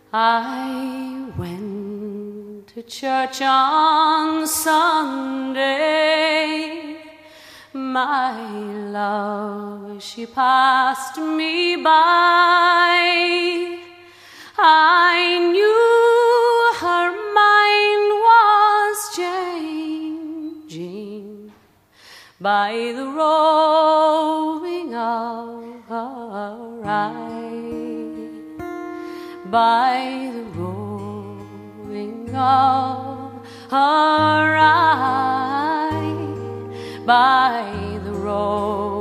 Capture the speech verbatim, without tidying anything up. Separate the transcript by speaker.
Speaker 1: I went to church on Sunday. My love, she passed me by. I knew her mind was changing by the rolling of her eyes, by the rolling of her eyes, by the rolling